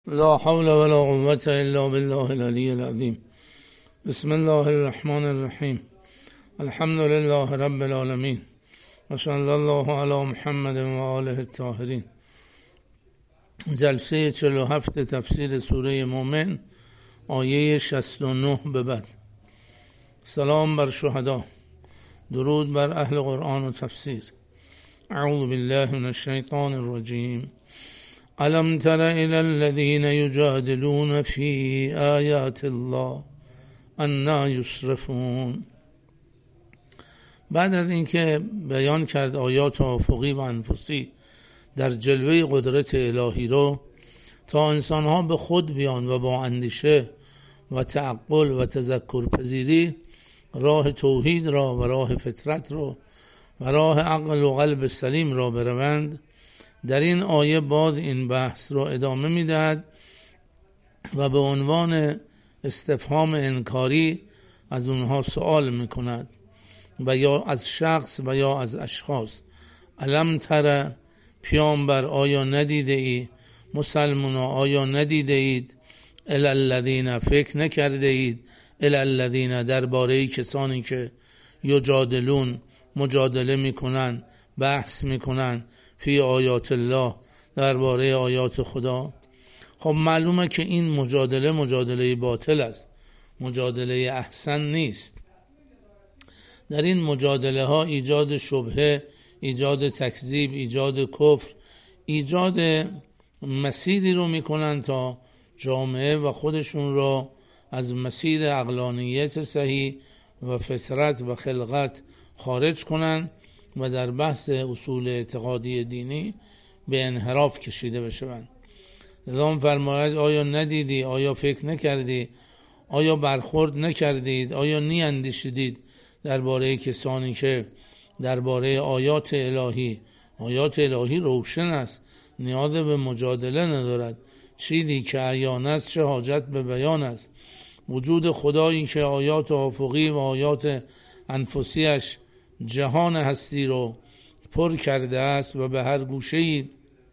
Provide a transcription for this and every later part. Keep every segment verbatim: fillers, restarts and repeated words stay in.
لا حول ولا قوة الا بالله العلی العظیم. بسم الله الرحمن الرحیم. الحمد لله رب العالمین و صلی الله علی محمد و آله الطاهرین. جلسه چهل و هفت تفسیر سوره مومن، آیه شصت و نه به بعد. سلام بر شهدا، درود بر اهل قرآن و تفسیر. اعوذ بالله من الشیطان الرجیم. الم تر الی الذین یجادلون فی آیات الله انا یصرفون. بعد از اینکه بیان کرد آیات افقی و انفسی در جلوه قدرت الهی رو، تا انسانها به خود بیان و با اندیشه و تعقل و تذکر پذیری راه توحید را و راه فطرت را و راه عقل و قلب سلیم را بروند، در این آیه باز این بحث را ادامه می‌دهد و به عنوان استفهام انکاری از اونها سوال می‌کند و یا از شخص و یا از اشخاص. الم تر، پیامبر آیا ندیده ای؟ مسلمانا آیا ندیده اید؟ الی الذین، فکر نکرده اید؟ الی الذین، درباره کسانی که یجادلون، مجادله میکنن، بحث میکنن، فی آیات الله، درباره آیات خدا. خب معلومه که این مجادله مجادله باطل است، مجادله احسن نیست. در این مجادله ها ایجاد شبهه، ایجاد تکذیب، ایجاد کفر، ایجاد مسیری رو میکنن تا جامعه و خودشون را از مسیر عقلانیت صحیح و فطرت و خلقت خارج کنن و در بحث اصول اعتقادی دینی به انحراف کشیده بشوند. لذا فرماید آیا ندیدی؟ آیا فکر نکردی؟ آیا برخورد نکردید؟ آیا نی اندیشیدید درباره کسانی که درباره آیات الهی، آیات الهی روشن است، نیاز به مجادله ندارد، چیزی که عیان است چه حاجت به بیان است. وجود خدایی که آیات افقی و آیات انفسیش جهان هستی رو پر کرده است و به هر گوشه‌ای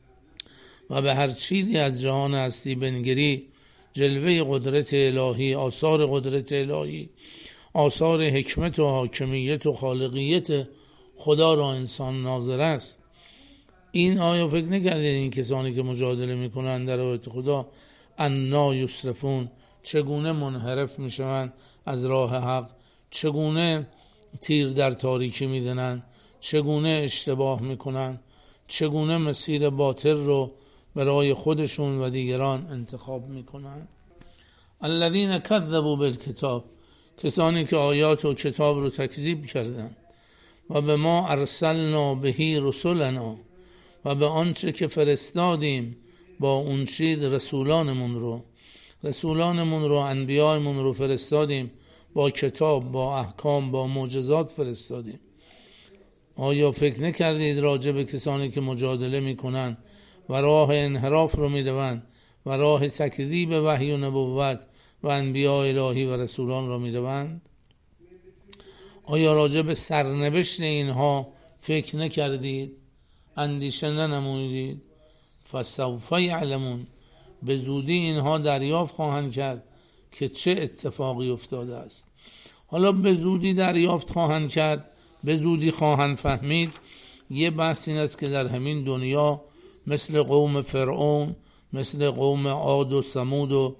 و به هر چیزی از جهان هستی بنگری، جلوه قدرت الهی، آثار قدرت الهی، آثار حکمت و حاکمیت و خالقیت خدا را انسان ناظر است. این آیا فکر نکردید این کسانی که مجادله میکنند در آیات خدا انا یصرفون، چگونه منحرف میشوند از راه حق، چگونه تیر در تاریکی میزنند، چگونه اشتباه میکنند، چگونه مسیر باطل رو برای خودشون و دیگران انتخاب میکنند. الذین کذبوا بالکتاب، کسانی که آیات و کتاب رو تکذیب کردند، و به ما ارسلنا بهی رسولنا، و به آنچه که فرستادیم با اون چیز رسولانمون رو، رسولانمون رو، انبیایمون رو فرستادیم با کتاب، با احکام، با معجزات فرستادیم. آیا فکر نکردید راجع به کسانی که مجادله میکنن و راه انحراف رو میروند و راه تکذیب وحی و نبوت و انبیاء الهی و رسولان رو میروند؟ آیا راجع به سرنوشت اینها فکر نکردید؟ اندیشه ننمودید؟ فسوف یعلمون، به زودی اینها دریافت خواهند کرد که چه اتفاقی افتاده است. حالا به زودی دریافت خواهند کرد، به زودی خواهند فهمید. یه بحث این است که در همین دنیا مثل قوم فرعون، مثل قوم عاد و ثمود و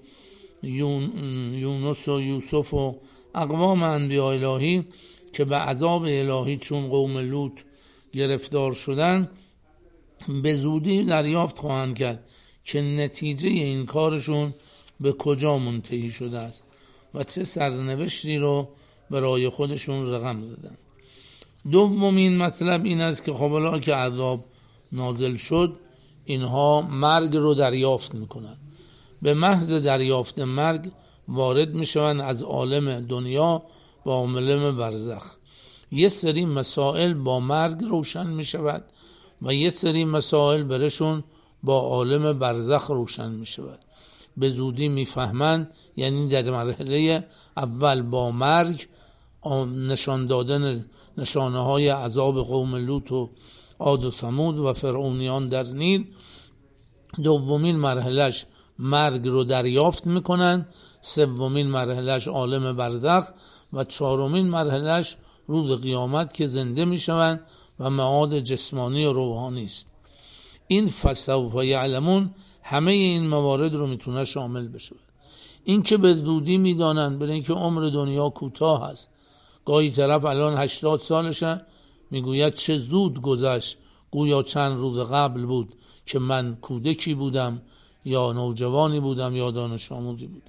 یونس و یوسف و اقوام انبیاء الهی که به عذاب الهی چون قوم لوط گرفتار شدن، به زودی دریافت خواهند کرد که نتیجه این کارشون به کجا منتهی شده است و چه سرنوشتی رو برای خودشون رقم زدن. دومین مطلب این است که خب الان که عذاب نازل شد، اینها مرگ رو دریافت میکنن. به محض دریافت مرگ وارد میشون از عالم دنیا با عالم برزخ. یه سری مسائل با مرگ روشن میشود و یه سری مسائل برشون با عالم برزخ روشن میشود. به زودی میفهمند، یعنی در مرحله اول با مرگ نشان دادن نشانه های عذاب قوم لوط و عاد و ثمود و فرعونیان در نیل. دومین مرحلهش مرگ رو دریافت میکنن، سومین مرحلهش عالم برزخ و چهارمین مرحلهش روز قیامت که زنده میشوند و معاد جسمانی و روحانی است. این فسوف یعلمون همه این موارد رو میتونه شامل بشه. این که به زودی میدانن، برای اینکه عمر دنیا کوتاه است. گاهی طرف الان هشتاد سالشه میگوید چه زود گذشت، گویا چند روز قبل بود که من کودکی بودم یا نوجوانی بودم یا دانش آموزی بودم.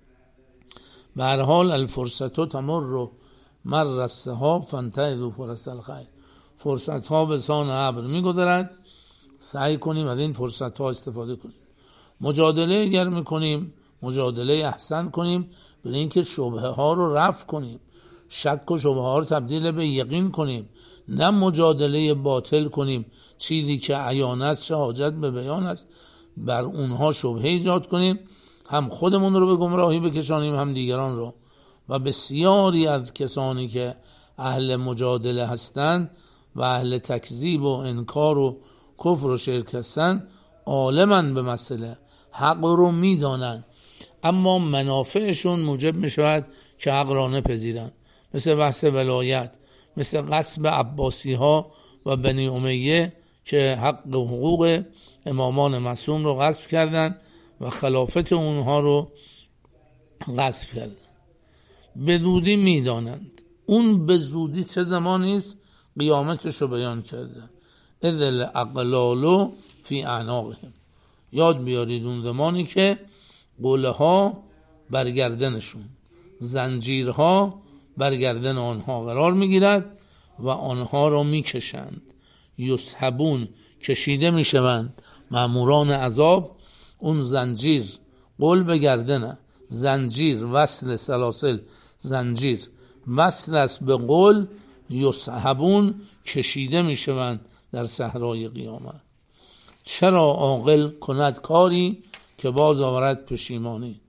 به هر حال الفرصت تمر مر السحاب فانتهزوا فرص الخیر، فرصت ها به سان ابر میگذرد، سعی کنیم از این فرصت ها استفاده کنیم. مجادله اگر میکنیم مجادله احسن کنیم، برای اینکه شبهه ها رو رفع کنیم، شک و شبهه ها رو تبدیل به یقین کنیم، نه مجادله باطل کنیم، چیزی که عیان است چه حاجت به بیان است بر اونها شبهه ایجاد کنیم، هم خودمون رو به گمراهی بکشانیم هم دیگران رو. و بسیاری از کسانی که اهل مجادله هستند و اهل تکذیب و انکار و کفر و شرک هستند عالمن به مسئله، حق رو میدانن، اما منافعشون موجب میشود که حق را نپذیرن، مثل بحث ولایت، مثل غصب عباسی ها و بنی امیه که حق و حقوق امامان معصوم رو غصب کردن و خلافت اونها رو غصب کردن. به زودی میدانند. اون به زودی چه زمانی است؟ قیامتش رو بیان کرده. اذل اقلالو فی اعناقهم، یاد بیارید اون زمانی که قله ها برگردنشون، زنجیرها برگردن آنها قرار میگیرد و آنها را میکشند. یسحبون، کشیده میشوند ماموران عذاب. اون زنجیر قل به گردنه، زنجیر وصل سلاسل، زنجیر وصل است به قل، یسحبون کشیده میشوند در صحرای قیامت. چرا عاقل کند کاری که باز آورد پشیمانی.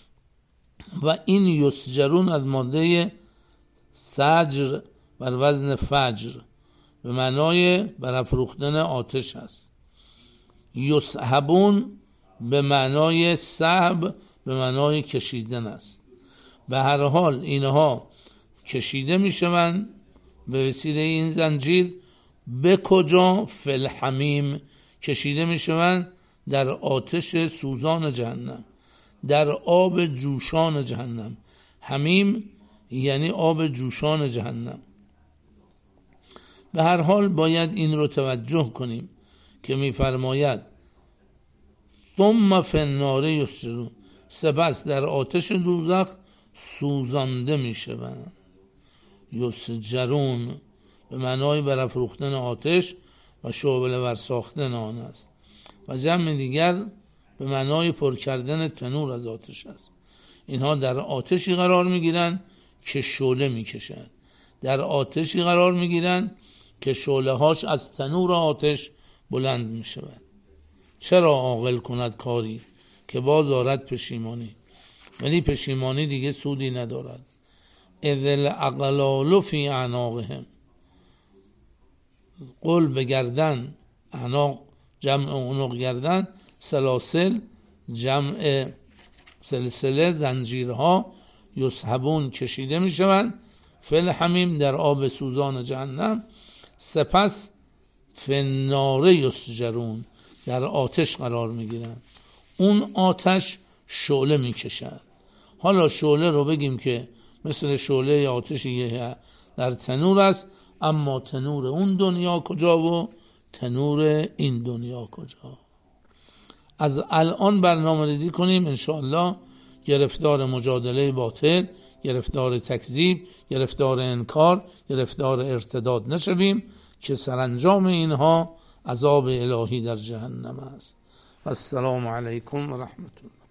و این یسجرون از ماده سجر بر وزن فجر به معنای برافروختن آتش است. یسحبون به معنای سحب به معنای کشیدن است. به هر حال اینها کشیده می شوند به وسیله این زنجیر. به کجا؟ فی الحمیم، کشیده می شوند در آتش سوزان جهنم، در آب جوشان جهنم. حمیم یعنی آب جوشان جهنم. به هر حال باید این رو توجه کنیم که می فرماید ثم فی النار یسجرون، سپس در آتش دوزخ سوزانده می شوند. یسجرون به معنای برافروختن آتش و شعله ور ساختن آن است و جمع دیگر به معنای پر کردن تنور از آتش است. اینها در آتشی قرار می گیرند که شعله می کشند، در آتشی قرار می گیرند که شعله هاش از تنور آتش بلند می شود. چرا عاقل کند کاری که باز آرد پشیمانی، ولی پشیمانی دیگه سودی ندارد. اذل اقلال فی اعناقهم، قل به گردن، اعناق جمع عنق گردن، سلاسل جمع سلسله زنجیرها، یسحبون کشیده می شوند، فی الحمیم در آب سوزان جهنم، سپس فی النار یسجرون در آتش قرار می گیرند. اون آتش شعله می کشند. حالا شعله رو بگیم که مثل شعله آتشی در تنور است، اما تنور اون دنیا کجا و تنور این دنیا کجا؟ از الان برنامه ریزی کنیم انشاءالله گرفتار مجادله باطل، گرفتار تکذیب، گرفتار انکار، گرفتار ارتداد نشویم که سرانجام اینها عذاب الهی در جهنم است. السلام علیکم و رحمت الله.